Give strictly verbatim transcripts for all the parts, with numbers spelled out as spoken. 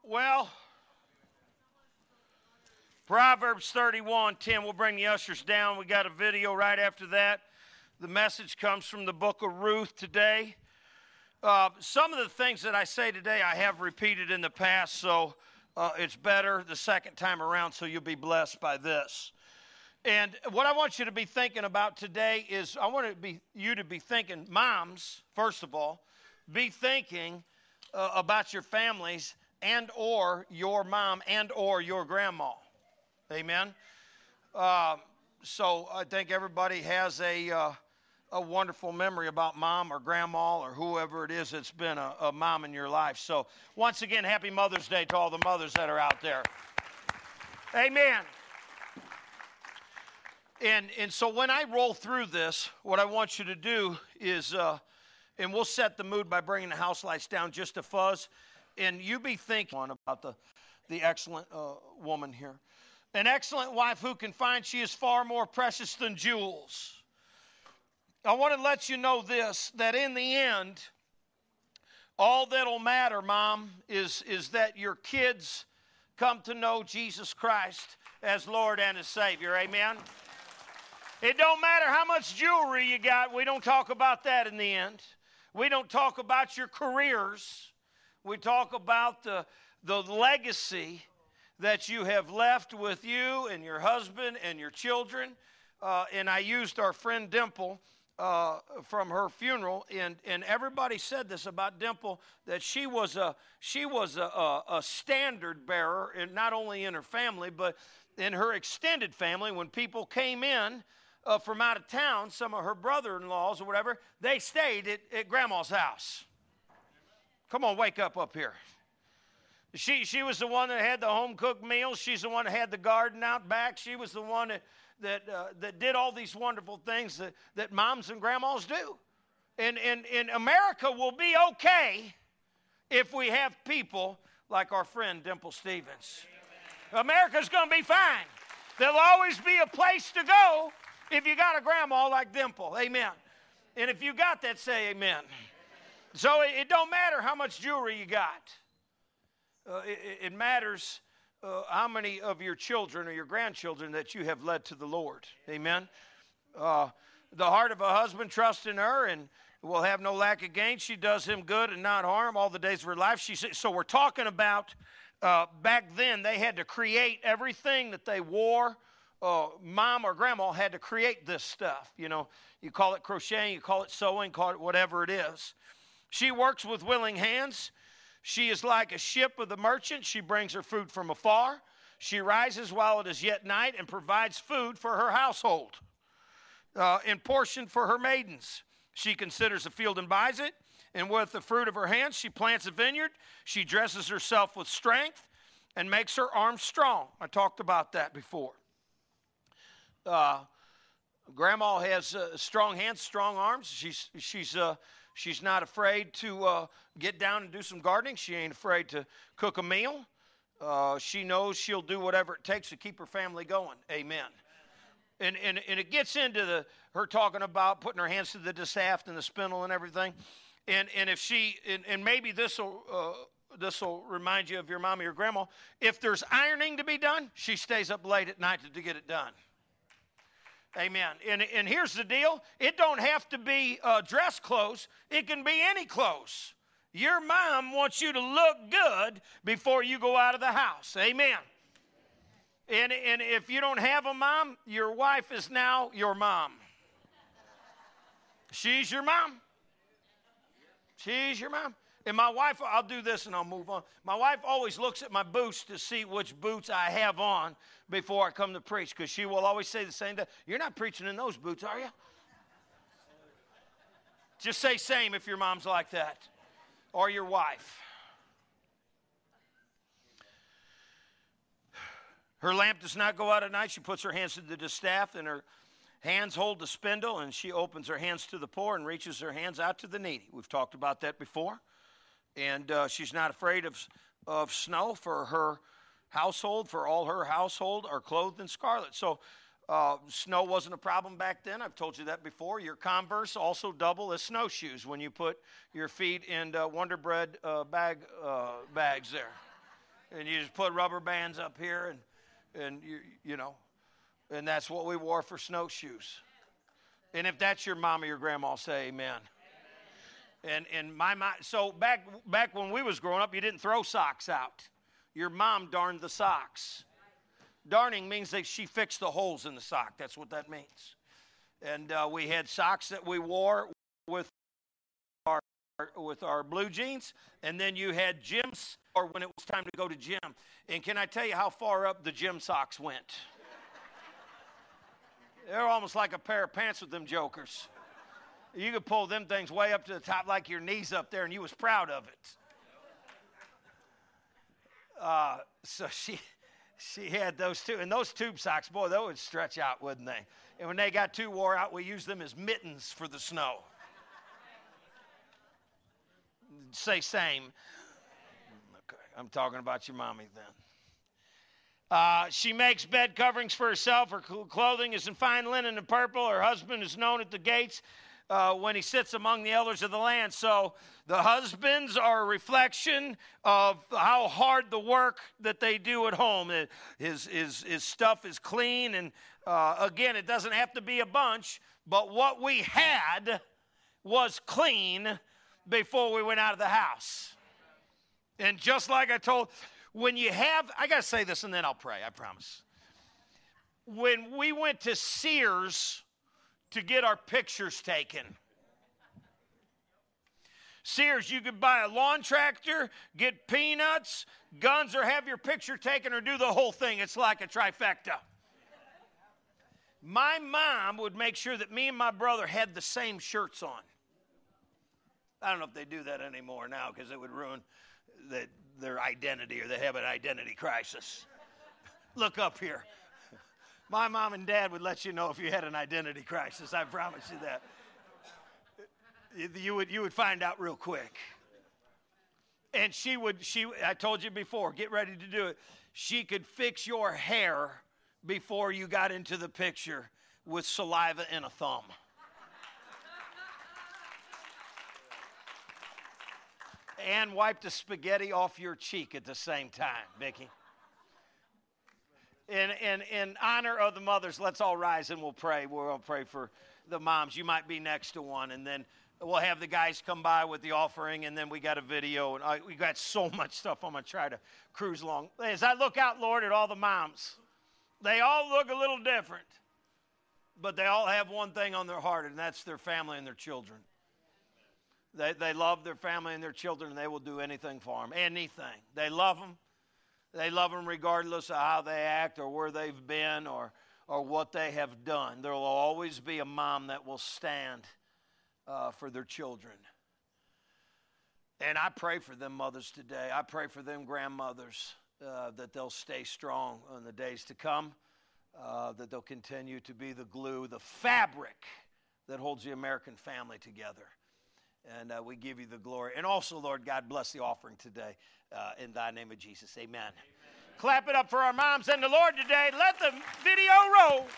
Well, Proverbs thirty-one ten, we'll bring the ushers down. We got a video right after that. The message comes from the book of Ruth today. Uh, some of the things that I say today I have repeated in the past, so uh, it's better the second time around, so you'll be blessed by this. And what I want you to be thinking about today is I want to be, you to be thinking, moms, first of all, be thinking uh, about your families and or your mom and or your grandma. Amen. Uh, so I think everybody has a uh, a wonderful memory about mom or grandma or whoever it is that's been a, a mom in your life. So once again, happy Mother's Day to all the mothers that are out there. Amen. And and so when I roll through this, what I want you to do is, uh, and we'll set the mood by bringing the house lights down just a fuzz, and you be thinking about the, the excellent uh, woman here. An excellent wife who can find she is far more precious than jewels. I want to let you know this, that in the end, all that'll matter, Mom, is, is that your kids come to know Jesus Christ as Lord and as Savior. Amen? It don't matter how much jewelry you got. We don't talk about that in the end. We don't talk about your careers. We talk about the, the legacy that you have left with you and your husband and your children. Uh, and I used our friend Dimple uh, from her funeral, and, and everybody said this about Dimple, that she was a she was a, a, a standard bearer, and not only in her family, but in her extended family. When people came in uh, from out of town, some of her brother-in-laws or whatever, they stayed at, at Grandma's house. Come on, wake up up here. She she was the one that had the home-cooked meals. She's the one that had the garden out back. She was the one that that, uh, that did all these wonderful things that, that moms and grandmas do. And, and, and America will be okay if we have people like our friend Dimple Stevens. America's going to be fine. There'll always be a place to go if you got a grandma like Dimple. Amen. And if you got that, say amen. So it, it don't matter how much jewelry you got. Uh, it, it matters uh, how many of your children or your grandchildren that you have led to the Lord. Amen. Uh, the heart of a husband trusts in her and will have no lack of gain. She does him good and not harm all the days of her life. She said, so we're talking about uh, back then they had to create everything that they wore. Uh, mom or grandma had to create this stuff. You know, you call it crocheting, you call it sewing, call it whatever it is. She works with willing hands. She is like a ship of the merchant. She brings her food from afar. She rises while it is yet night and provides food for her household, uh, in portion for her maidens. She considers a field and buys it, and with the fruit of her hands she plants a vineyard. She dresses herself with strength and makes her arms strong. I talked about that before. Uh, Grandma has uh, strong hands, strong arms. She's she's uh, she's not afraid to uh, get down and do some gardening. She ain't afraid to cook a meal. Uh, she knows she'll do whatever it takes to keep her family going. Amen. And and and it gets into the her talking about putting her hands to the distaff and the spindle and everything. And and if she and, and maybe this will uh, this will remind you of your mom or your grandma. If there's ironing to be done, she stays up late at night to, to get it done. Amen. And, and here's the deal. It don't have to be uh, dress clothes. It can be any clothes. Your mom wants you to look good before you go out of the house. Amen. And, and if you don't have a mom, your wife is now your mom. She's your mom. She's your mom. And my wife, I'll do this and I'll move on. My wife always looks at my boots to see which boots I have on before I come to preach, because she will always say the same thing. You're not preaching in those boots, are you? Just say same if your mom's like that, or your wife. Her lamp does not go out at night. She puts her hands to the distaff, and her hands hold the spindle, and she opens her hands to the poor and reaches her hands out to the needy. We've talked about that before. And uh, she's not afraid of, of snow for her household, for all her household are clothed in scarlet. So uh, snow wasn't a problem back then. I've told you that before. Your Converse also double as snowshoes when you put your feet in uh, Wonder Bread uh, bag, uh, bags there. And you just put rubber bands up here, and, and you, you know, and that's what we wore for snowshoes. And if that's your mom or your grandma, say amen. And and my mind, so back back when we was growing up, you didn't throw socks out. Your mom darned the socks. Darning means that she fixed the holes in the sock. That's what that means. And uh, we had socks that we wore with our with our blue jeans, and then you had gyms, or when it was time to go to gym. And can I tell you how far up the gym socks went? They're almost like a pair of pants with them jokers. You could pull them things way up to the top, like your knees up there, and you was proud of it. Uh, so she she had those two, and those tube socks, boy, those would stretch out, wouldn't they? And when they got too wore out, we used them as mittens for the snow. Say same. Okay, I'm talking about your mommy then. Uh, she makes bed coverings for herself. Her clothing is in fine linen and purple. Her husband is known at the gates uh, when he sits among the elders of the land. So the husbands are a reflection of how hard the work that they do at home. His, his, his stuff is clean. And uh, again, it doesn't have to be a bunch, but what we had was clean before we went out of the house. And just like I told... When you have, I got to say this and then I'll pray, I promise. When we went to Sears to get our pictures taken, Sears, you could buy a lawn tractor, get peanuts, guns, or have your picture taken, or do the whole thing. It's like a trifecta. My mom would make sure that me and my brother had the same shirts on. I don't know if they do that anymore now because it would ruin the, their identity, or they have an identity crisis. Look up here. My mom and dad would let you know if you had an identity crisis. I promise you that. You would, you would find out real quick. And she would, she, I told you before, get ready to do it. She could fix your hair before you got into the picture with saliva and a thumb. And wipe the spaghetti off your cheek at the same time, Vicki. In, in, in honor of the mothers, let's all rise and we'll pray. We'll all pray for the moms. You might be next to one, and then we'll have the guys come by with the offering, and then we got a video. And I, we got so much stuff. I'm going to try to cruise along. As I look out, Lord, at all the moms, they all look a little different, but they all have one thing on their heart, and that's their family and their children. They, they love their family and their children, and they will do anything for them. Anything. They love them. They love them regardless of how they act or where they've been or, or what they have done. There will always be a mom that will stand uh, for their children. And I pray for them mothers today. I pray for them grandmothers uh, that they'll stay strong in the days to come, uh, that they'll continue to be the glue, the fabric that holds the American family together. And uh, we give you the glory. And also, Lord God, bless the offering today uh, in thy name of Jesus. Amen. Amen. Clap it up for our moms and the Lord today. Let the video roll.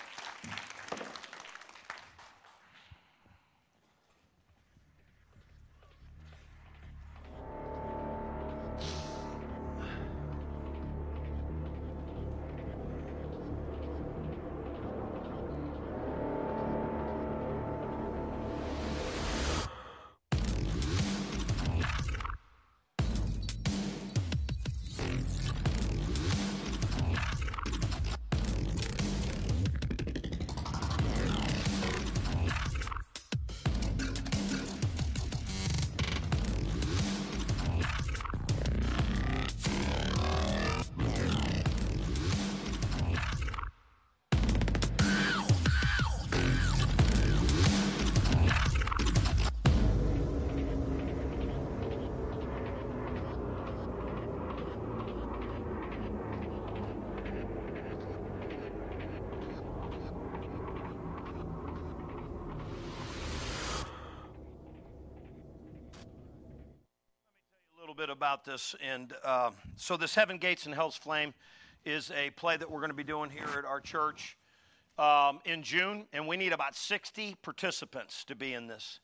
Bit about this, and uh, so this Heaven Gates and Hell's Flame is a play that we're going to be doing here at our church um, in June, and we need about sixty participants to be in this.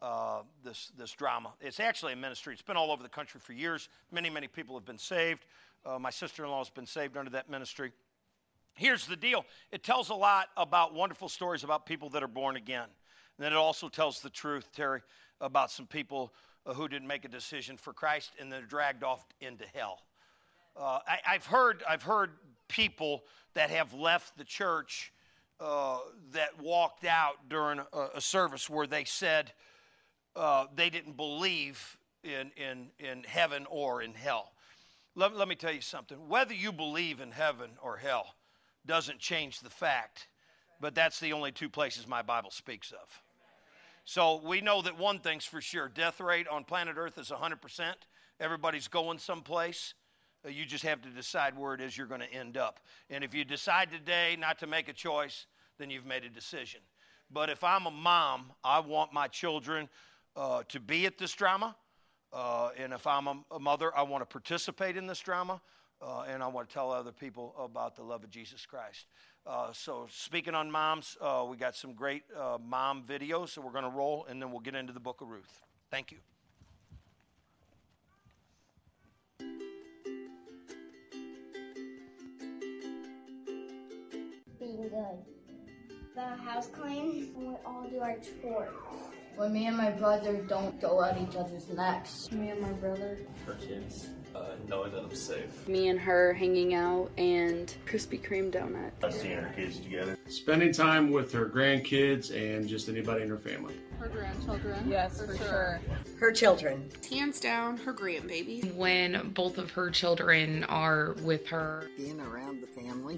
uh, this, this drama. It's actually a ministry. It's been all over the country for years. Many, many people have been saved. Uh, my sister-in-law has been saved under that ministry. Here's the deal. It tells a lot about wonderful stories about people that are born again. And then it also tells the truth, Terry, about some people uh, who didn't make a decision for Christ and they're dragged off into hell. Uh, I, I've heard, I've heard people that have left the church uh, that walked out during a, a service where they said uh, they didn't believe in, in, in heaven or in hell. Let, let me tell you something. Whether you believe in heaven or hell doesn't change the fact, but that's the only two places my Bible speaks of. So we know that one thing's for sure. Death rate on planet Earth is one hundred percent. Everybody's going someplace. Uh, you just have to decide where it is you're going to end up. And if you decide today not to make a choice, then you've made a decision. But if I'm a mom, I want my children uh, to be at this drama. Uh, and if I'm a, a mother, I want to participate in this drama. Uh, and I want to tell other people about the love of Jesus Christ. Uh, so speaking on moms, uh, we got some great uh, mom videos, so we're going to roll, and then we'll get into the book of Ruth. Thank you. Being good. The house clean, and we all do our chores. When me and my brother don't go at each other's necks. Me and my brother. For kids, uh, knowing that I'm safe. Me and her hanging out and Krispy Kreme donut. Us seeing our kids together. Spending time with her grandkids and just anybody in her family. Her grandchildren. Yes, for, for sure. sure. Her children. Hands down, her grandbaby. When both of her children are with her. Being around the family.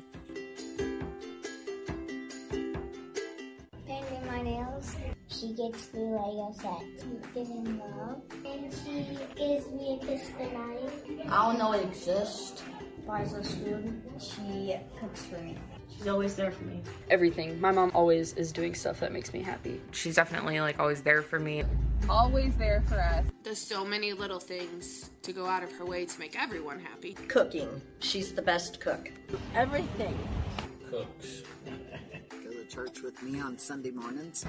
Painting my nails. She gets me Lego sets. Giving love. And she gives me a kiss goodnight. I don't know it exists. Buys us food. She cooks for me. She's always there for me. Everything. My mom always is doing stuff that makes me happy. She's definitely like always there for me. Always there for us. Does so many little things to go out of her way to make everyone happy. Cooking. She's the best cook. Everything. Cooks. Go to church with me on Sunday mornings.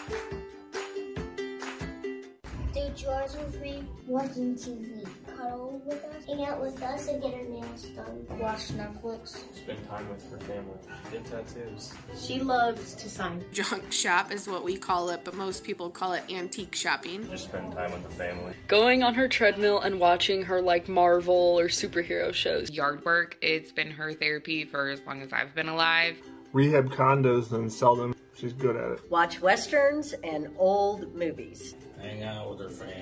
Do chores with me. Watching T V. Cuddle with us. Hang out with us and get her nails done. Watch Netflix. Spend time with her family. Get tattoos. She loves to sign. Junk shop is what we call it, but most people call it antique shopping. Just spend time with the family. Going on her treadmill and watching her like Marvel or superhero shows. Yard work, it's been her therapy for as long as I've been alive. Rehab condos and sell them. She's good at it. Watch westerns and old movies. Hang out with her family.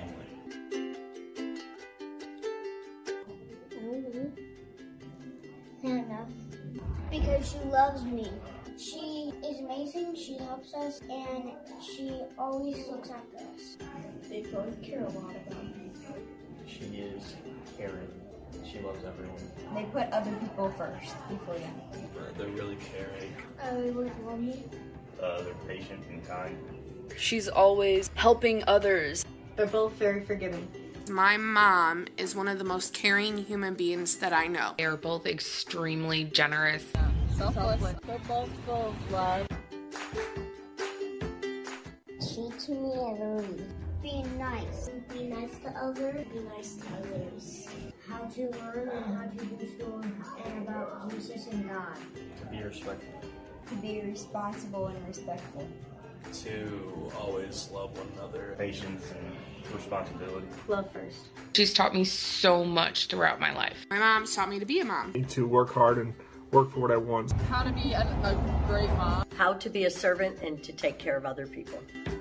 Not enough. Because she loves me. She is amazing, she helps us, and she always looks after us. They both care a lot about me. She is caring. She loves everyone. They put other people first before them. Uh, they're really caring. I always love me. Uh, they're patient and kind. She's always helping others. They're both very forgiving. My mom is one of the most caring human beings that I know. They are both extremely generous. Selfless. They're both full of love. Teach me and read. Be nice. Be nice to others. Be nice to others. How to learn and how to do school and about Jesus and God. To be respectful. To be responsible and respectful. To always love one another. Patience and responsibility. Love first. She's taught me so much throughout my life. My mom's taught me to be a mom. I need to work hard and work for what I want. How to be a, a great mom. How to be a servant and to take care of other people.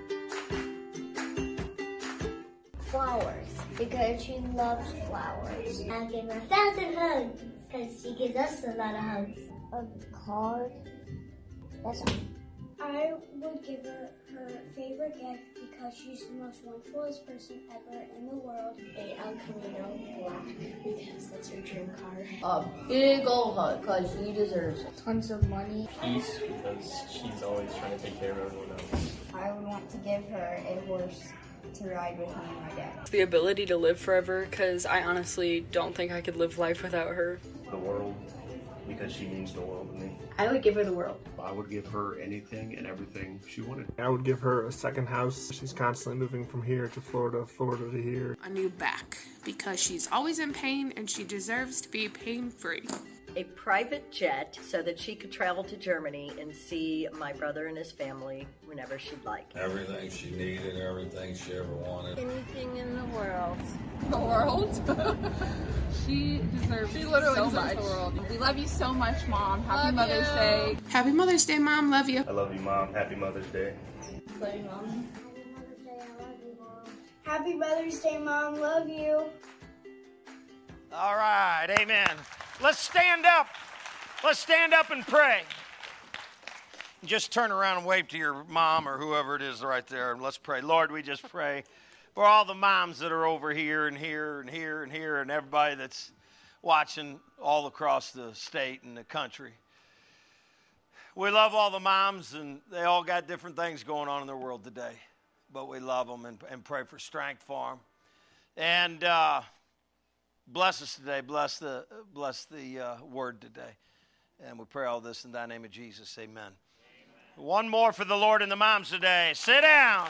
Flowers. Because she loves flowers. I give her a thousand hugs. Because she gives us a lot of hugs. A card. That's all. I would give her her favorite gift because she's the most wonderfulest person ever in the world. A El Camino black because that's her dream car. A big ol' hug, because she deserves it. Tons of money. Peace, because she's always trying to take care of everyone else. I would want to give her a horse to ride with me and my dad. The ability to live forever, because I honestly don't think I could live life without her. The world because she means the world to me. I would give her the world. I would give her anything and everything she wanted. I would give her a second house. She's constantly moving from here to Florida, Florida to here. A new back, because she's always in pain and she deserves to be pain-free. A private jet so that she could travel to Germany and see my brother and his family whenever she'd like. Everything she needed, everything she ever wanted. Anything in the world. The world? She deserves she literally so much. The world. We love you so much, Mom. Happy love Mother's you. Day. Happy Mother's Day, Mom. Love you. I love you, Mom. Happy Mother's Day. Love you, Mom. Happy Mother's Day, Mom. Love you. All right, amen. Let's stand up. Let's stand up and pray. Just turn around and wave to your mom or whoever it is right there, and let's pray. Lord, we just pray for all the moms that are over here and here and here and here and everybody that's watching all across the state and the country. We love all the moms, and they all got different things going on in their world today, but we love them and, and pray for strength for them. And uh, bless us today. Bless the, bless the uh, word today. And we pray all this in thy name of Jesus. Amen. Amen. One more for the Lord and the moms today. Sit down.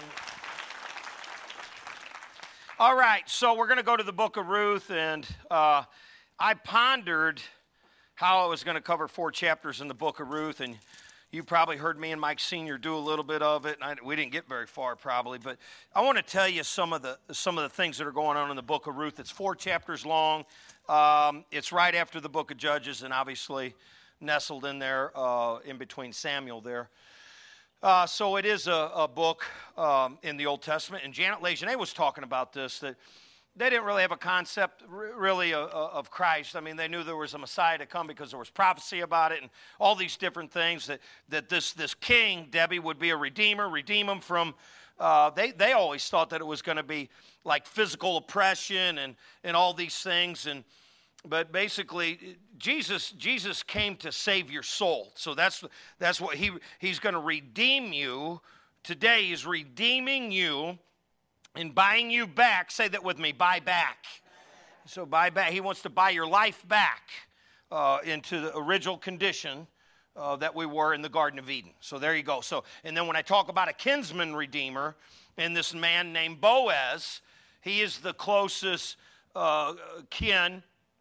All right, so we're going to go to the book of Ruth, and uh, I pondered how I was going to cover four chapters in the book of Ruth, and you probably heard me and Mike Senior do a little bit of it, and I, we didn't get very far probably, but I want to tell you some of the some of the things that are going on in the book of Ruth. It's four chapters long. Um, it's right after the book of Judges, and obviously nestled in there, uh, in between Samuel there. Uh, so it is a, a book um, in the Old Testament, and Janet Lejeune was talking about this, that they didn't really have a concept r- really of, of Christ. I mean, they knew there was a Messiah to come because there was prophecy about it and all these different things, that, that this, this king, Debbie, would be a redeemer, redeem them from, uh, they, they always thought that it was going to be like physical oppression and, and all these things, and but basically, Jesus Jesus came to save your soul. So that's that's what he he's going to redeem you. Today he's redeeming you and buying you back. Say that with me, buy back. So buy back. He wants to buy your life back uh, into the original condition uh, that we were in the Garden of Eden. So there you go. So and then when I talk about a kinsman redeemer and this man named Boaz, he is the closest uh, kin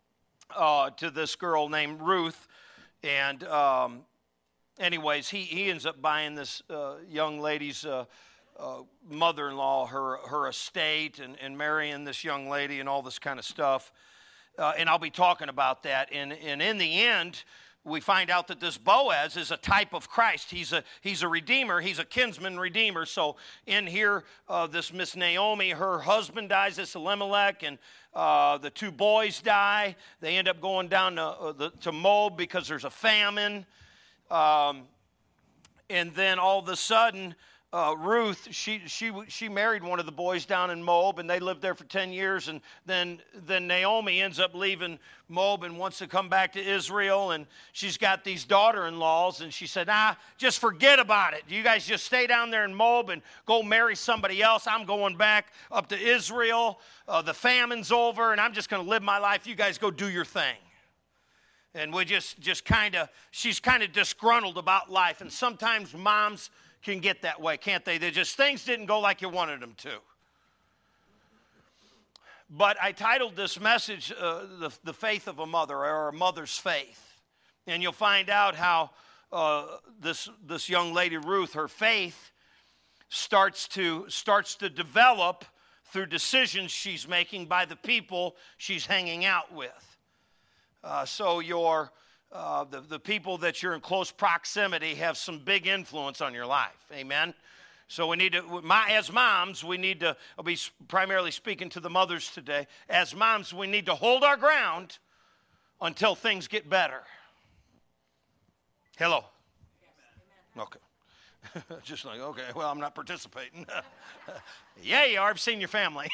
Uh, to this girl named Ruth, and um, anyways, he, he ends up buying this uh, young lady's uh, uh, mother-in-law her her estate, and, and marrying this young lady and all this kind of stuff, uh, and I'll be talking about that, and, and in the end, we find out that this Boaz is a type of Christ. He's a he's a redeemer. He's a kinsman redeemer. So in here, uh, this Miss Naomi, her husband dies, this Elimelech, and uh, the two boys die. They end up going down to, uh, the, to Moab because there's a famine. Um, and then all of a sudden, uh, Ruth, she she she married one of the boys down in Moab, and they lived there for ten years. And then then Naomi ends up leaving Moab and wants to come back to Israel. And she's got these daughter-in-laws, and she said, "Nah, just forget about it. You guys just stay down there in Moab and go marry somebody else. I'm going back up to Israel. Uh, the famine's over, and I'm just going to live my life. You guys go do your thing." And we just just kind of, she's kind of disgruntled about life. And sometimes moms can get that way, can't they? They just, things didn't go like you wanted them to. But I titled this message, uh, the, the Faith of a Mother, or a Mother's Faith. And you'll find out how uh, this, this young lady, Ruth, her faith starts to, starts to develop through decisions she's making by the people she's hanging out with. Uh, so your... Uh, the, the people that you're in close proximity have some big influence on your life. Amen? So we need to, my, as moms, we need to, I'll be primarily speaking to the mothers today. As moms, we need to hold our ground until things get better. Hello? Okay. Just like, okay, well, I'm not participating. Yeah, you are. I've seen your family.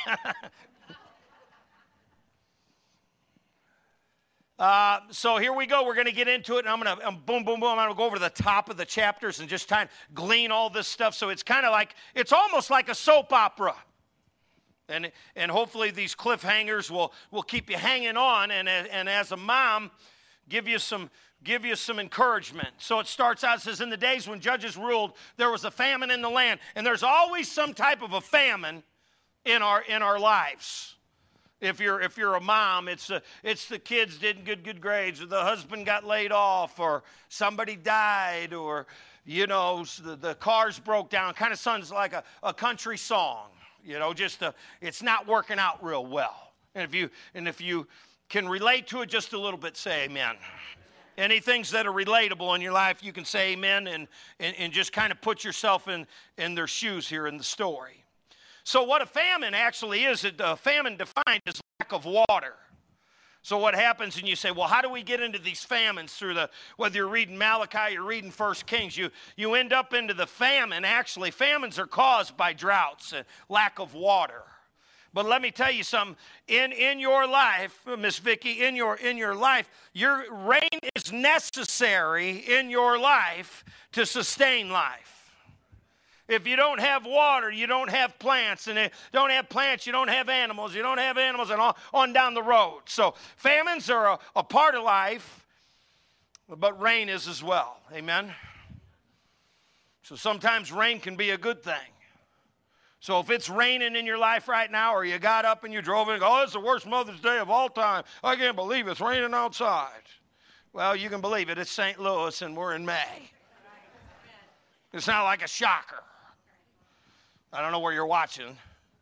Uh, so here we go. We're going to get into it, and I'm going to, um, boom, boom, boom. I'm going to go over the top of the chapters and just try and glean all this stuff. So it's kind of like, it's almost like a soap opera. And and hopefully these cliffhangers will, will keep you hanging on. And, and as a mom, give you some give you some encouragement. So it starts out, it says, in the days when judges ruled, there was a famine in the land. And there's always some type of a famine in our in our lives. If you're if you're a mom, it's a, it's the kids didn't get good grades, or the husband got laid off, or somebody died, or you know the, the cars broke down. Kind of sounds like a, a country song. You know, just a, it's not working out real well. And if you and if you can relate to it just a little bit, say amen. Any things that are relatable in your life, you can say amen and, and, and just kind of put yourself in, in their shoes here in the story. So what a famine actually is, a famine defined as lack of water. So what happens, and you say, well, how do we get into these famines through the, whether you're reading Malachi or reading First Kings, you, you end up into the famine. Actually, famines are caused by droughts and lack of water. But let me tell you something, in, in your life, Miss Vicki, in your, in your life, your rain is necessary in your life to sustain life. If you don't have water, you don't have plants. And if you don't have plants, you don't have animals. You don't have animals, and on, on down the road. So famines are a, a part of life, but rain is as well. Amen? So sometimes rain can be a good thing. So if it's raining in your life right now, or you got up and you drove in and go, oh, it's the worst Mother's Day of all time. I can't believe it's raining outside. Well, you can believe it. It's Saint Louis, and we're in May. It's not like a shocker. I don't know where you're watching.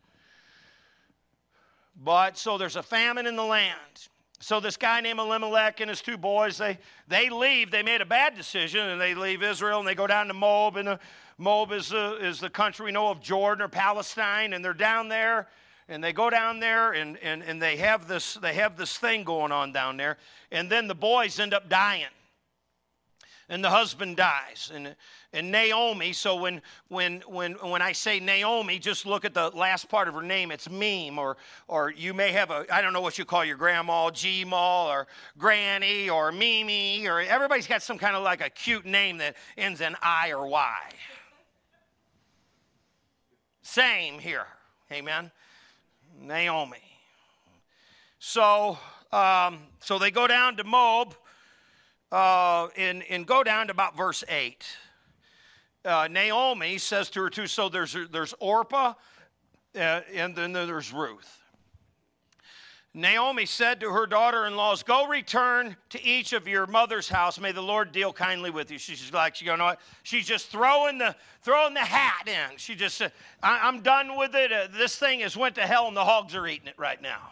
But so there's a famine in the land. So this guy named Elimelech and his two boys, they, they leave. They made a bad decision, and they leave Israel, and they go down to Moab. And the, Moab is the, is the country we know of, Jordan or Palestine. And they're down there, and they go down there, and, and, and they have this they have this thing going on down there. And then the boys end up dying. And the husband dies. And, and Naomi, so when, when, when, when I say Naomi, just look at the last part of her name. It's Meme, or, or you may have a, I don't know what you call your grandma, G-Ma, or Granny, or Mimi, or everybody's got some kind of like a cute name that ends in I or Y. Same here. Amen. Naomi. So, um, so they go down to Moab. Uh, and, and go down to about verse eight. Uh, Naomi says to her two, so there's, there's Orpah, uh, and then there's Ruth. Naomi said to her daughter-in-laws, go return to each of your mother's house. May the Lord deal kindly with you. She's like, you know what? She's just throwing the, throwing the hat in. She just said, I'm done with it. Uh, this thing has went to hell, and the hogs are eating it right now.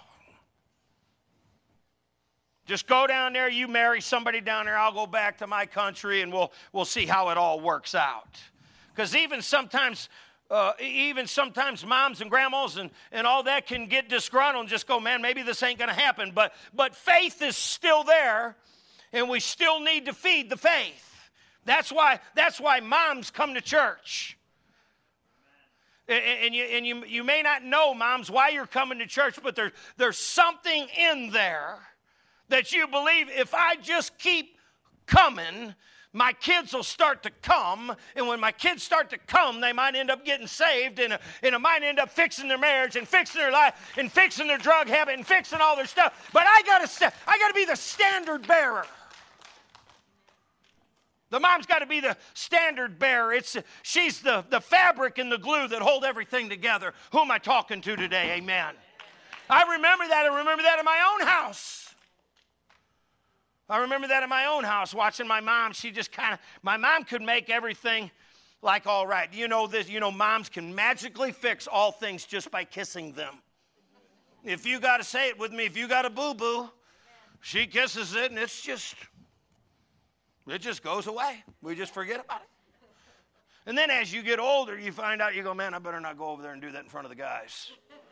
Just go down there, you marry somebody down there, I'll go back to my country, and we'll we'll see how it all works out. Because even sometimes, uh, even sometimes moms and grandmas and, and all that can get disgruntled and just go, man, maybe this ain't going to happen. But, but faith is still there, and we still need to feed the faith. That's why, that's why moms come to church. And, and, you, and you, you may not know, moms, why you're coming to church, but there, there's something in there that you believe if I just keep coming, my kids will start to come. And when my kids start to come, they might end up getting saved. And, and it might end up fixing their marriage and fixing their life and fixing their drug habit and fixing all their stuff. But I got to I got to be the standard bearer. The mom's got to be the standard bearer. It's, she's the, the fabric and the glue that hold everything together. Who am I talking to today? Amen. I remember that. I remember that in my own house. I remember that in my own house, watching my mom. She just kind of, my mom could make everything like all right. You know this, you know, moms can magically fix all things just by kissing them. If you got to say it with me, if you got a boo-boo, she kisses it, and it's just, it just goes away. We just forget about it. And then as you get older, you find out, you go, man, I better not go over there and do that in front of the guys.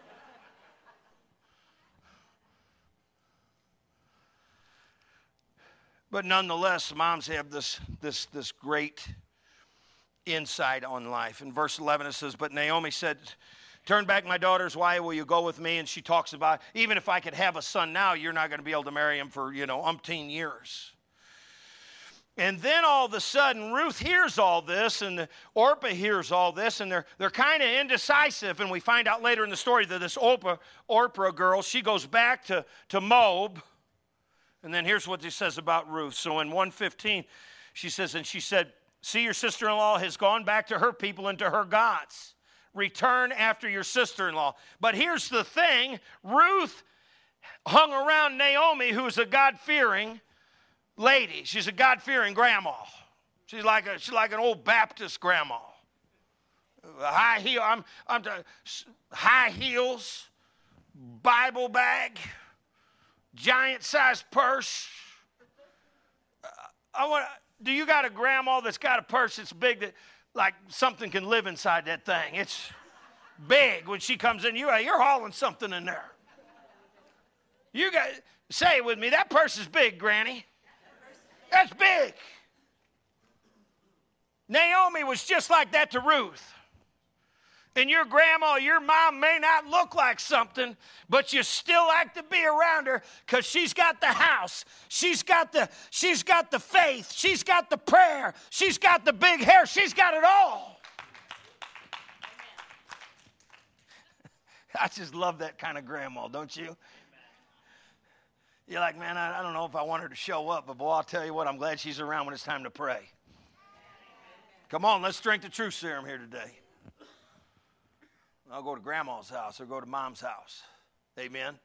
But nonetheless, moms have this, this, this great insight on life. In verse eleven, it says, but Naomi said, turn back, my daughters, why will you go with me? And she talks about, even if I could have a son now, you're not going to be able to marry him for, you know, umpteen years. And then all of a sudden, Ruth hears all this, and Orpah hears all this, and they're, they're kind of indecisive. And we find out later in the story that this Orpah, Orpah girl, she goes back to, to Moab. And then here's what he says about Ruth. So in one fifteen, she says, and she said, see, your sister-in-law has gone back to her people and to her gods. Return after your sister-in-law. But here's the thing. Ruth hung around Naomi, who's a God-fearing lady. She's a God-fearing grandma. She's like a, she's like an old Baptist grandma. High heel, I'm, I'm t- high heels, Bible bag, giant-sized purse. Uh, I want. Do you got a grandma that's got a purse that's big that, like, something can live inside that thing? It's big. When she comes in, you you're hauling something in there. You got say it with me. That purse is big, Granny. That's big. Naomi was just like that to Ruth. And your grandma, your mom may not look like something, but you still like to be around her because she's got the house. She's got the, she's got the faith. She's got the prayer. She's got the big hair. She's got it all. I just love that kind of grandma, don't you? You're like, man, I, I don't know if I want her to show up, but boy, I'll tell you what, I'm glad she's around when it's time to pray. Come on, let's drink the truth serum here today. I'll go to grandma's house or go to mom's house. Amen.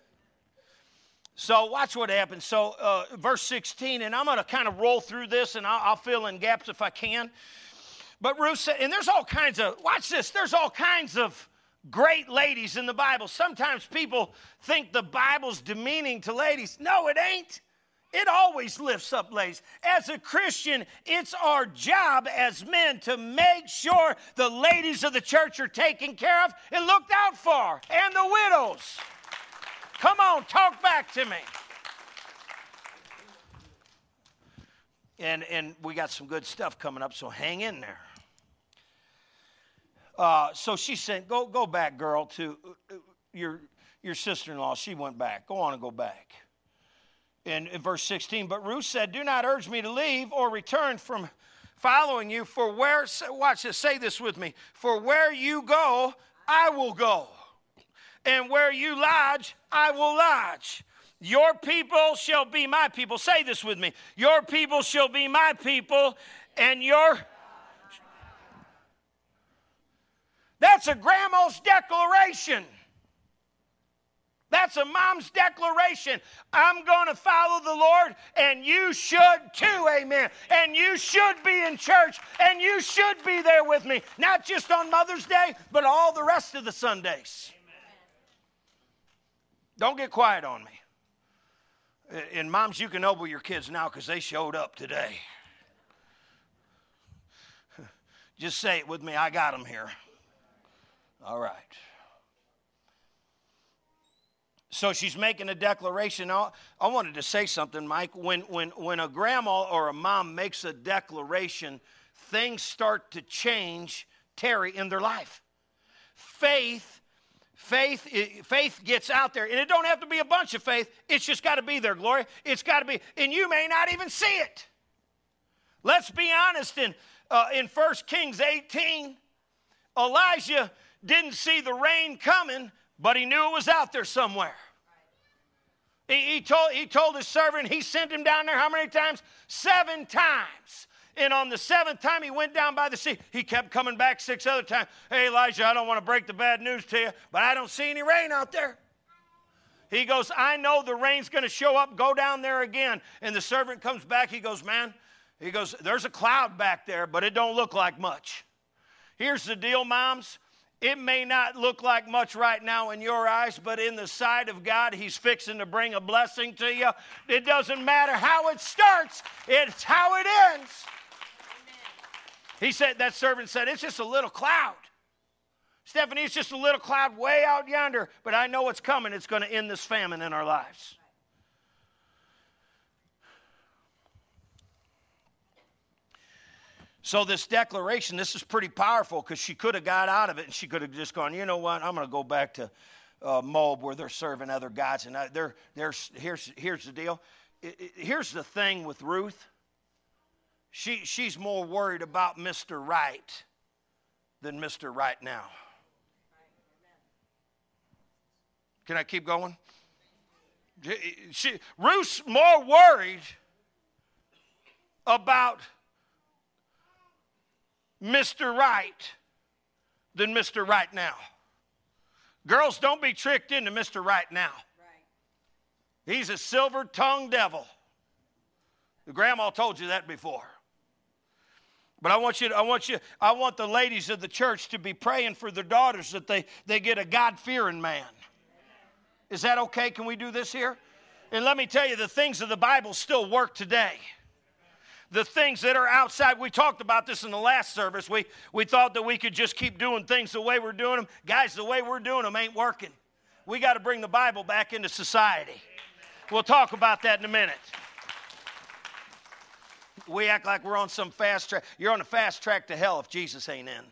So watch what happens. So uh, verse sixteen, and I'm going to kind of roll through this, and I'll, I'll fill in gaps if I can. But Ruth said, and there's all kinds of, watch this, there's all kinds of great ladies in the Bible. Sometimes people think the Bible's demeaning to ladies. No, it ain't. It always lifts up ladies. As a Christian, it's our job as men to make sure the ladies of the church are taken care of and looked out for, and the widows. Come on, talk back to me. And, and we got some good stuff coming up, so hang in there. Uh, so she said, go, go back, girl, to your, your sister-in-law. She went back. Go on and go back. In, in verse sixteen, but Ruth said, do not urge me to leave or return from following you, for where, watch this, say this with me, for where you go, I will go, and where you lodge, I will lodge. Your people shall be my people. Say this with me. Your people shall be my people, and your... That's a grandma's declaration. That's a mom's declaration. I'm going to follow the Lord, and you should too, amen. And you should be in church, and you should be there with me. Not just on Mother's Day, but all the rest of the Sundays. Amen. Don't get quiet on me. And moms, you can ennoble your kids now because they showed up today. Just say it with me. I got them here. All right. So she's making a declaration. I wanted to say something, Mike. When, when, when a grandma or a mom makes a declaration, things start to change, Terry, in their life. Faith, faith, faith gets out there. And it don't have to be a bunch of faith. It's just got to be there, Gloria. It's got to be. And you may not even see it. Let's be honest. In, uh, in First Kings eighteen, Elijah didn't see the rain coming, but he knew it was out there somewhere. He, he, told, he told his servant, he sent him down there how many times? Seven times. And on the seventh time, he went down by the sea. He kept coming back six other times. Hey, Elijah, I don't want to break the bad news to you, but I don't see any rain out there. He goes, I know the rain's going to show up. Go down there again. And the servant comes back. He goes, man, he goes, there's a cloud back there, but it don't look like much. Here's the deal, moms. It may not look like much right now in your eyes, but in the sight of God, he's fixing to bring a blessing to you. It doesn't matter how it starts, it's how it ends. Amen. He said, that servant said, it's just a little cloud. Stephanie, it's just a little cloud way out yonder, but I know it's coming. It's going to end this famine in our lives. So this declaration, this is pretty powerful because she could have got out of it and she could have just gone, you know what, I'm going to go back to uh, Moab where they're serving other gods. And I, they're, they're, here's, here's the deal. It, it, here's the thing with Ruth. She, she's more worried about Mister Right than Mister Right now. Can I keep going? She, Ruth's more worried about Mister Right than Mister Right Now. Girls, don't be tricked into Mister Right Now. Right. He's a silver-tongued devil. The grandma told you that before. But I want you to, I want you, I want the ladies of the church to be praying for their daughters that they, they get a God-fearing man. Is that okay? Can we do this here? And let me tell you, the things of the Bible still work today. The things that are outside, we talked about this in the last service. We, we thought that we could just keep doing things the way we're doing them. Guys, the way we're doing them ain't working. We got to bring the Bible back into society. We'll talk about that in a minute. We act like we're on some fast track. You're on a fast track to hell if Jesus ain't in.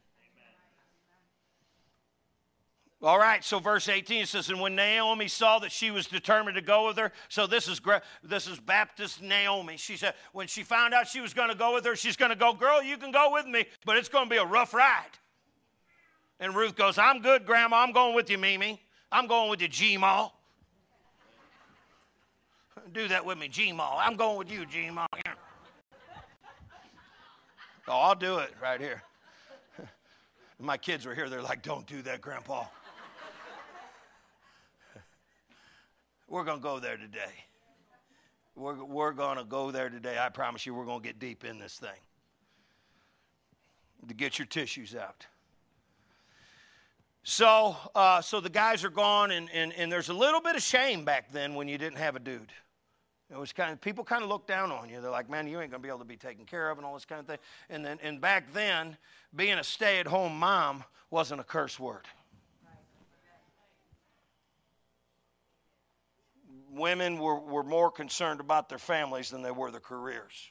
All right, so verse eighteen says, and when Naomi saw that she was determined to go with her, so this is this is Baptist Naomi. She said, when she found out she was going to go with her, she's going to go, girl, you can go with me, but it's going to be a rough ride. And Ruth goes, I'm good, Grandma. I'm going with you, Mimi. I'm going with you, G-Ma. Do that with me, G-Ma. I'm going with you, G-Ma. Oh, I'll do it right here. My kids were here. They're like, don't do that, Grandpa. We're going to go there today. We're, we're going to go there today. I promise you we're going to get deep in this thing. To get your tissues out. So uh, so the guys are gone, and, and, and there's a little bit of shame back then when you didn't have a dude. It was kind of, people kind of looked down on you. They're like, man, you ain't going to be able to be taken care of and all this kind of thing. And then, and back then, being a stay-at-home mom wasn't a curse word. Women were, were more concerned about their families than they were their careers.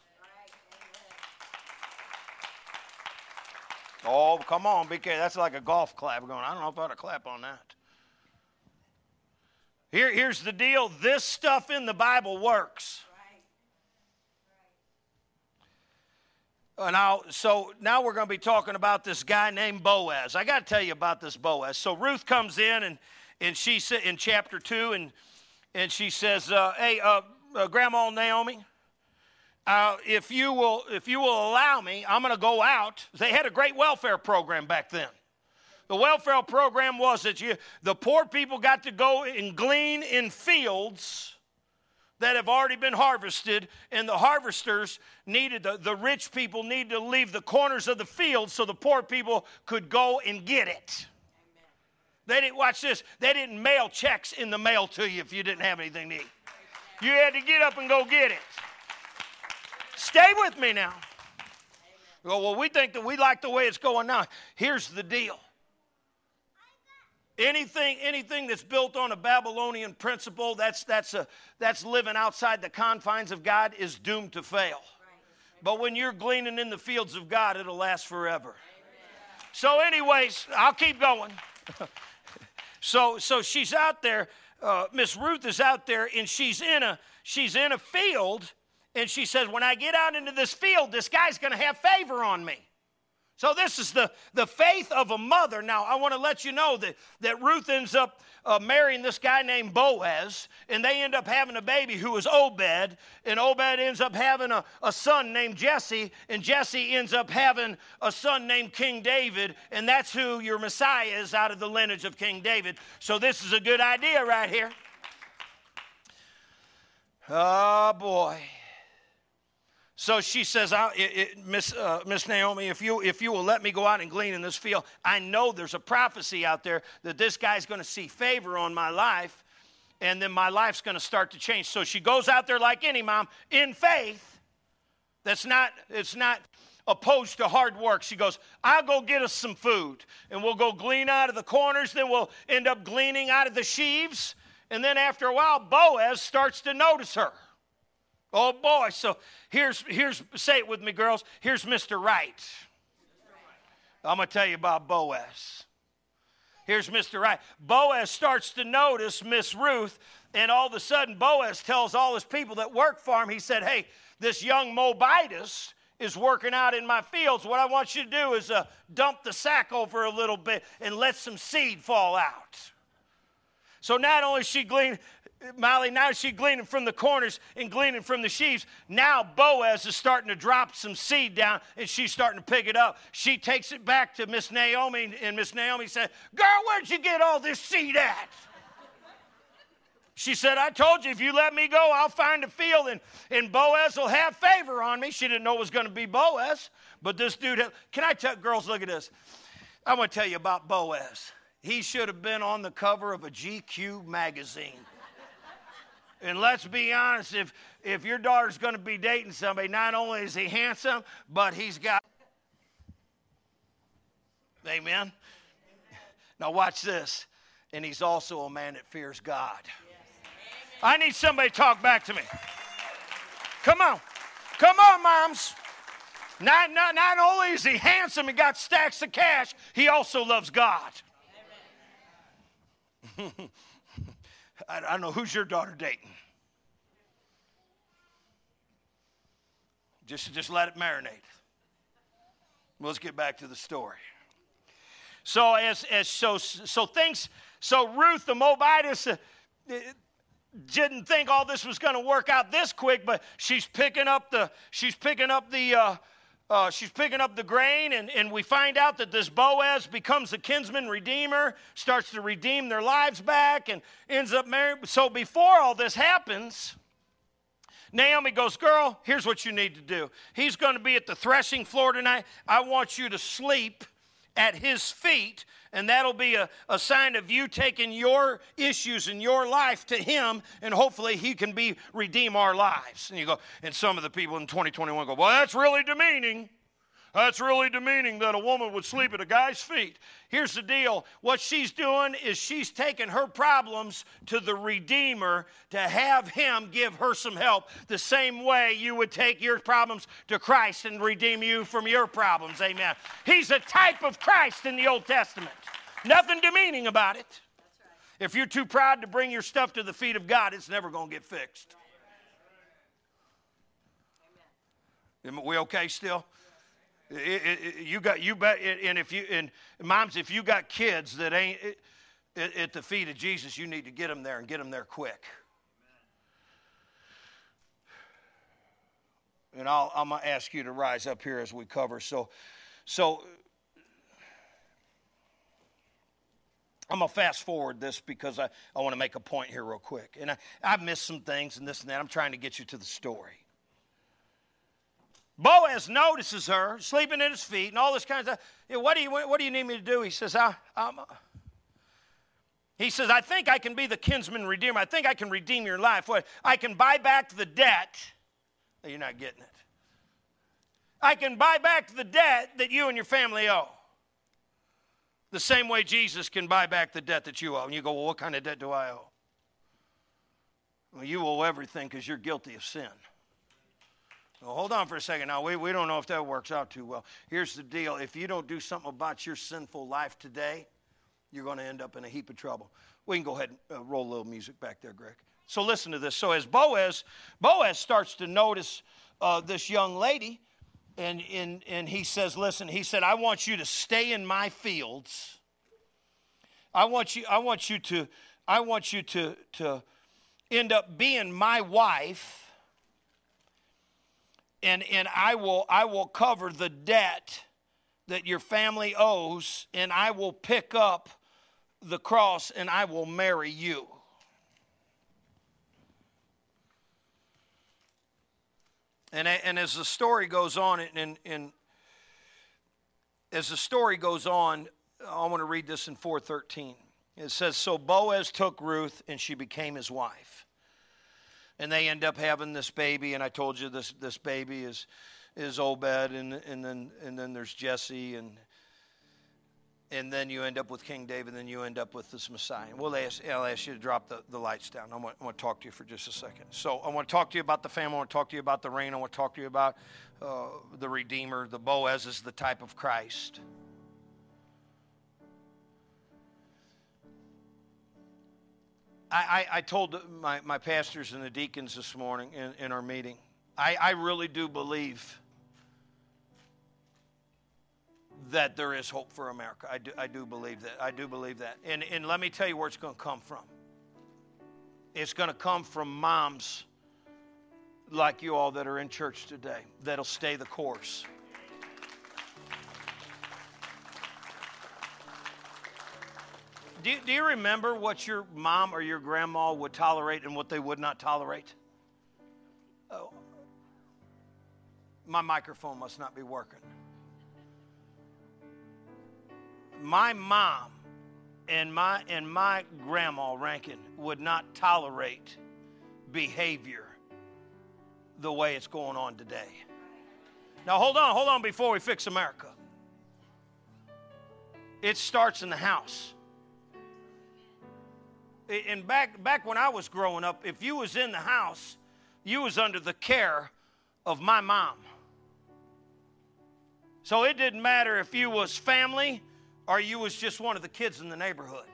Oh, come on, B K. That's like a golf clap. We're going, I don't know if I ought to clap on that. Here, here's the deal. This stuff in the Bible works. Right. Right. Now, so now we're going to be talking about this guy named Boaz. I got to tell you about this Boaz. So Ruth comes in, and and she said in chapter two, and and she says, uh, "Hey, uh, uh, Grandma Naomi, uh, if you will, if you will allow me, I'm going to go out." They had a great welfare program back then. The welfare program was that you, the poor people got to go and glean in fields that have already been harvested, and the harvesters needed, the, the rich people needed to leave the corners of the field so the poor people could go and get it. Amen. They didn't, watch this, they didn't mail checks in the mail to you if you didn't have anything to eat. You had to get up and go get it. Stay with me now. Well, well, we think that we like the way it's going now. Here's the deal. Anything, anything that's built on a Babylonian principle, that's, that's, a, that's living outside the confines of God, is doomed to fail. But when you're gleaning in the fields of God, it'll last forever. So anyways, I'll keep going. so, so she's out there. Uh, Miss Ruth is out there, and she's in a, she's in a field, and she says, when I get out into this field, this guy's going to have favor on me. So this is the, the faith of a mother. Now, I want to let you know that, that Ruth ends up uh, marrying this guy named Boaz, and they end up having a baby who is Obed, and Obed ends up having a, a son named Jesse, and Jesse ends up having a son named King David, and that's who your Messiah is, out of the lineage of King David. So this is a good idea right here. Oh, boy. So she says, I, it, it, Miss, uh, Miss Naomi, if you, if you will let me go out and glean in this field, I know there's a prophecy out there that this guy's going to see favor on my life, and then my life's going to start to change. So she goes out there like any mom, in faith. That's not, it's not opposed to hard work. She goes, I'll go get us some food, and we'll go glean out of the corners, then we'll end up gleaning out of the sheaves, and then after a while, Boaz starts to notice her. Oh, boy. So here's, here's, say it with me, girls. Here's Mister Right. I'm going to tell you about Boaz. Here's Mister Right. Boaz starts to notice Miss Ruth, and all of a sudden, Boaz tells all his people that work for him, he said, hey, this young Moabitess is working out in my fields. What I want you to do is uh, dump the sack over a little bit and let some seed fall out. So not only she gleaned, Molly, now she's gleaning from the corners and gleaning from the sheaves. Now Boaz is starting to drop some seed down, and she's starting to pick it up. She takes it back to Miss Naomi, and Miss Naomi said, girl, where'd you get all this seed at? She said, I told you, if you let me go, I'll find a field, and, and Boaz will have favor on me. She didn't know it was going to be Boaz, but this dude, had, can I tell, girls, look at this. I want to tell you about Boaz. He should have been on the cover of a G Q magazine. And let's be honest, if, if your daughter's going to be dating somebody, not only is he handsome, but he's got... Amen? Now watch this. And he's also a man that fears God. I need somebody to talk back to me. Come on. Come on, moms. Not, not, not only is he handsome and got stacks of cash, he also loves God. I don't know, who's your daughter dating? Just, just let it marinate. Let's get back to the story. So as as so so things so Ruth the Moabitess uh, didn't think all this was going to work out this quick, but she's picking up the she's picking up the uh, uh, she's picking up the grain, and, and we find out that this Boaz becomes a kinsman redeemer, starts to redeem their lives back, and ends up married. So before all this happens, Naomi goes, girl, here's what you need to do. He's going to be at the threshing floor tonight. I want you to sleep at his feet, and that'll be a, a sign of you taking your issues in your life to him, and hopefully he can be redeem our lives. And you go, and some of the people in twenty twenty-one go, well, that's really demeaning. That's really demeaning that a woman would sleep at a guy's feet. Here's the deal. What she's doing is she's taking her problems to the Redeemer to have him give her some help, the same way you would take your problems to Christ and redeem you from your problems. Amen. He's a type of Christ in the Old Testament. Nothing demeaning about it. If you're too proud to bring your stuff to the feet of God, it's never going to get fixed. Are we okay still? It, it, it, you got you bet, and if you and moms, if you got kids that ain't at, at the feet of Jesus, you need to get them there and get them there quick. And I'll, I'm gonna ask you to rise up here as we cover. So, so I'm gonna fast forward this because I, I want to make a point here real quick, and I I've missed some things and this and that. I'm trying to get you to the story. Boaz notices her sleeping at his feet and all this kind of stuff. Yeah, what do you what do you need me to do? He says, I, I'm, he says, I think I can be the kinsman redeemer. I think I can redeem your life. What? I can buy back the debt. You're not getting it. I can buy back the debt that you and your family owe. The same way Jesus can buy back the debt that you owe. And you go, well, what kind of debt do I owe? Well, you owe everything because you're guilty of sin. Well, hold on for a second. Now, we, we don't know if that works out too well. Here's the deal. If you don't do something about your sinful life today, you're going to end up in a heap of trouble. We can go ahead and uh, roll a little music back there, Greg. So listen to this. So as Boaz, Boaz starts to notice uh, this young lady, and, and, and he says, listen, he said, I want you to stay in my fields. I want you, I want you to, I want you to, to end up being my wife. And, and I will I will cover the debt that your family owes, and I will pick up the cross, and I will marry you. And, and as the story goes on, and, and as the story goes on, I want to read this in four thirteen. It says, so Boaz took Ruth, and she became his wife. And they end up having this baby, and I told you this this baby is is Obed, and and then and then there's Jesse, and and then you end up with King David, and then you end up with this Messiah. We'll ask, I'll ask you to drop the, the lights down. I want, I want to talk to you for just a second. So I want to talk to you about the family. I want to talk to you about the reign. I want to talk to you about uh, the Redeemer. The Boaz is the type of Christ. I, I, I told my, my pastors and the deacons this morning in, in our meeting, I, I really do believe that there is hope for America. I do, I do believe that. I do believe that. And, and let me tell you where it's going to come from. It's going to come from moms like you all that are in church today that'll stay the course. Do you, do you remember what your mom or your grandma would tolerate and what they would not tolerate? Oh, my microphone must not be working. My mom and my and my grandma Rankin would not tolerate behavior the way it's going on today. Now hold on, hold on before we fix America. It starts in the house. And back back when I was growing up, if you was in the house, you was under the care of my mom. So it didn't matter if you was family or you was just one of the kids in the neighborhood.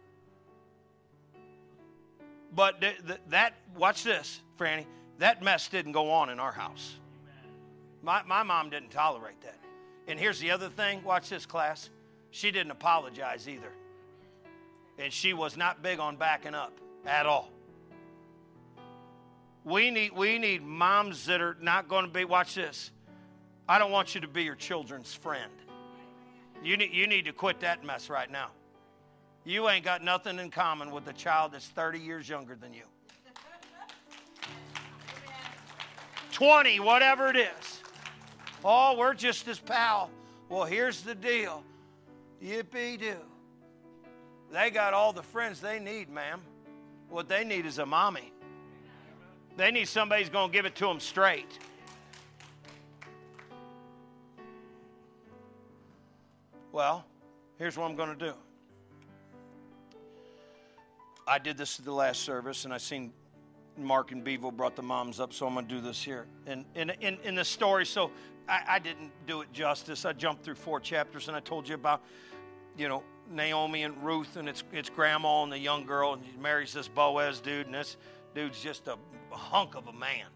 But th- th- that, watch this, Franny, that mess didn't go on in our house. My, my mom didn't tolerate that. And here's the other thing, watch this, class. She didn't apologize either. And she was not big on backing up at all. We need, we need moms that are not going to be, watch this. I don't want you to be your children's friend. You need, you need to quit that mess right now. You ain't got nothing in common with a child that's thirty years younger than you. twenty, whatever it is. Oh, we're just his pal. Well, here's the deal. Yippee-doo. They got all the friends they need, ma'am. What they need is a mommy. They need somebody who's going to give it to them straight. Well, here's what I'm going to do. I did this at the last service, and I seen Mark and Bevo brought the moms up, so I'm going to do this here. And in, in, in the story, so I, I didn't do it justice. I jumped through four chapters, and I told you about, you know, Naomi and Ruth, and it's, it's grandma and the young girl, and she marries this Boaz dude, and this dude's just a, a hunk of a man.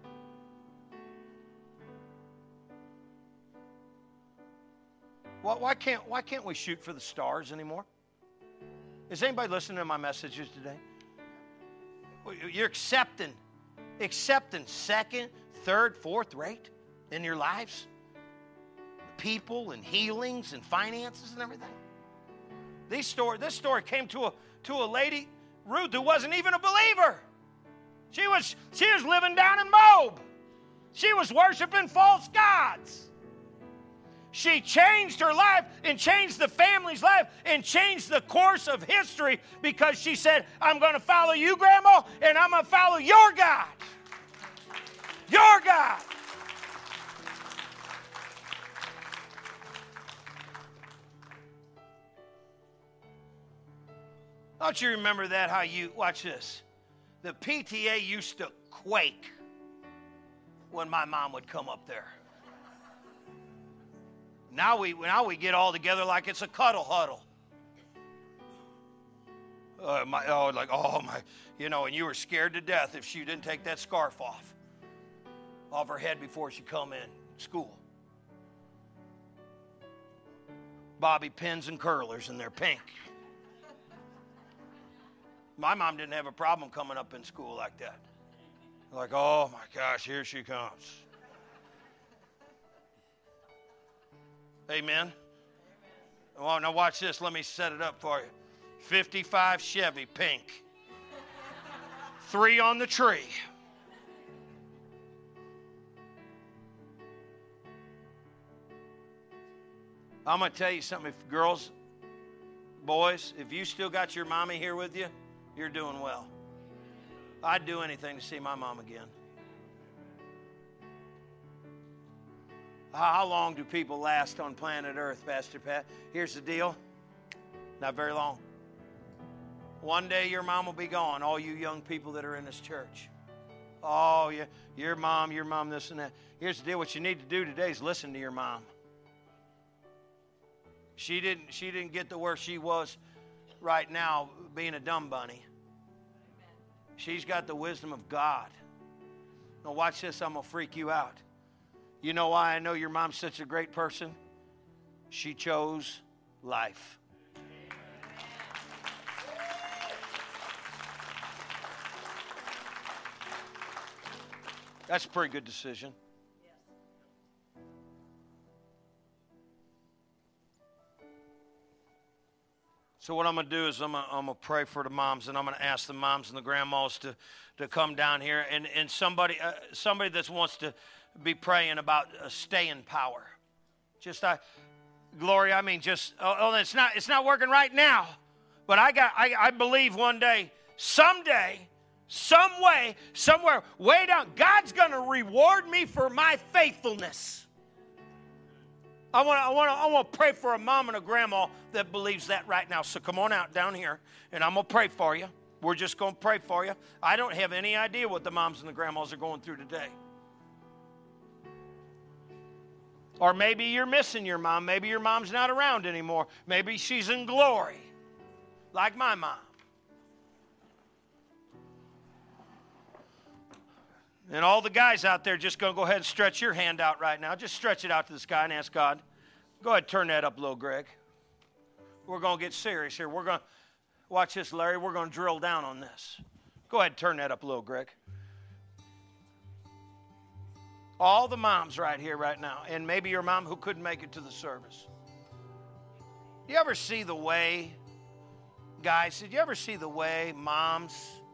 Why, why can't why can't we shoot for the stars anymore? Is anybody listening to my messages today? You're accepting, accepting second, third, fourth rate in your lives? People and healings and finances and everything. These story, this story came to a to a lady, Ruth, who wasn't even a believer. She was she was living down in Moab. She was worshiping false gods. She changed her life and changed the family's life and changed the course of history because she said, I'm going to follow you, Grandma, and I'm going to follow your God. Your God. Don't you remember that, how you, watch this. The P T A used to quake when my mom would come up there. Now we, now we get all together like it's a cuddle huddle. Uh, my, oh, like, oh, my, you know, and you were scared to death if she didn't take that scarf off, off her head before she come in school. Bobby pins and curlers, and they're pink. My mom didn't have a problem coming up in school like that. Like, oh, my gosh, here she comes. Amen. Well, now watch this. Let me set it up for you. fifty-five Chevy, pink. Three on the tree. I'm going to tell you something. If girls, boys, if you still got your mommy here with you, you're doing well. I'd do anything to see my mom again. How long do people last on planet Earth, Pastor Pat? Here's the deal. Not very long. One day your mom will be gone, all you young people that are in this church. Oh, yeah, your mom, your mom, this and that. Here's the deal. What you need to do today is listen to your mom. She didn't, she didn't get to where she was right now being a dumb bunny. She's got the wisdom of God. Now watch this. I'm going to freak you out. You know why I know your mom's such a great person? She chose life. That's a pretty good decision. So what I'm going to do is I'm going I'm to pray for the moms, and I'm going to ask the moms and the grandmas to, to come down here. And, and somebody uh, somebody that wants to be praying about uh, stay in power. Just, I, Gloria, I mean, just, oh, oh, it's not it's not working right now. But I got I, I believe one day, someday, some way, somewhere, way down, God's going to reward me for my faithfulness. I want, I want, I want to pray for a mom and a grandma that believes that right now. So come on out down here, and I'm going to pray for you. We're just going to pray for you. I don't have any idea what the moms and the grandmas are going through today. Or maybe you're missing your mom. Maybe your mom's not around anymore. Maybe she's in glory, like my mom. And all the guys out there, just going to go ahead and stretch your hand out right now. Just stretch it out to the sky and ask God. Go ahead and turn that up, little Greg. We're going to get serious here. We're going to, watch this, Larry. We're going to drill down on this. Go ahead and turn that up, little Greg. All the moms right here, right now, and maybe your mom who couldn't make it to the service. You ever see the way, guys, did you ever see the way moms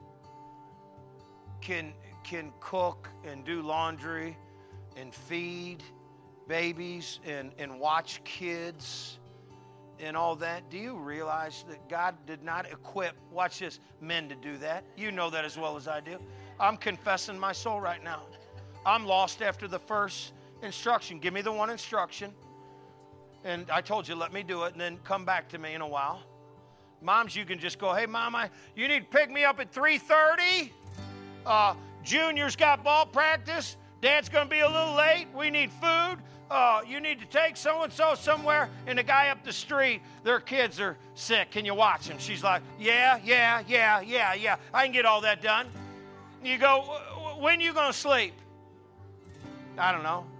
can... can cook and do laundry and feed babies and, and watch kids and all that? Do you realize that God did not equip, watch this, men to do that? You know that as well as I do. I'm confessing my soul right now. I'm lost after the first instruction. Give me the one instruction. And I told you, let me do it, and then come back to me in a while. Moms, you can just go, hey, Mom, I, you need to pick me up at three thirty. Uh, Junior's got ball practice. Dad's going to be a little late. We need food. Uh, you need to take so-and-so somewhere. And the guy up the street, their kids are sick. Can you watch them? She's like, yeah, yeah, yeah, yeah, yeah. I can get all that done. You go, when are you going to sleep? I don't know.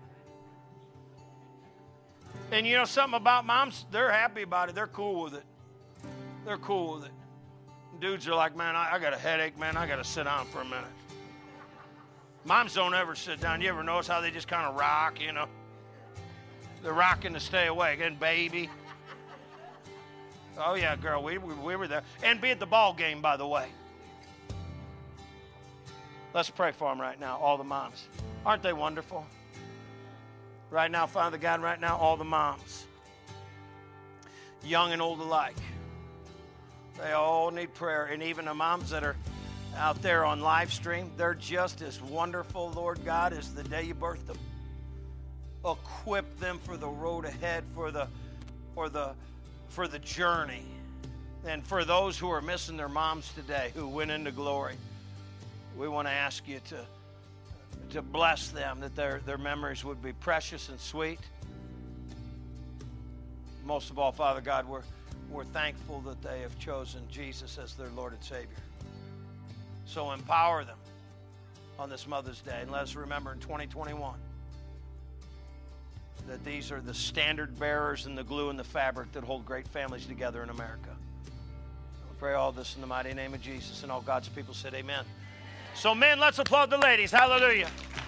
And you know something about moms? They're happy about it. They're cool with it. They're cool with it. Dudes are like, man, I, I got a headache, man. I got to sit down for a minute. Moms don't ever sit down. You ever notice how they just kind of rock, you know? They're rocking to stay awake. And baby. Oh, yeah, girl, we, we, we were there. And be at the ball game, by the way. Let's pray for them right now, all the moms. Aren't they wonderful? Right now, Father God, right now, all the moms. Young and old alike. They all need prayer. And even the moms that are out there on live stream, they're just as wonderful, Lord God, as the day you birthed them. Equip them for the road ahead, for the, for the, for the journey. And for those who are missing their moms today, who went into glory, we want to ask you to, to bless them, that their, their memories would be precious and sweet. Most of all, Father God, we're We're thankful that they have chosen Jesus as their Lord and Savior. So empower them on this Mother's Day. And let us remember in twenty twenty-one that these are the standard bearers and the glue and the fabric that hold great families together in America. I pray all this in the mighty name of Jesus. And all God's people said amen. So men, let's applaud the ladies. Hallelujah.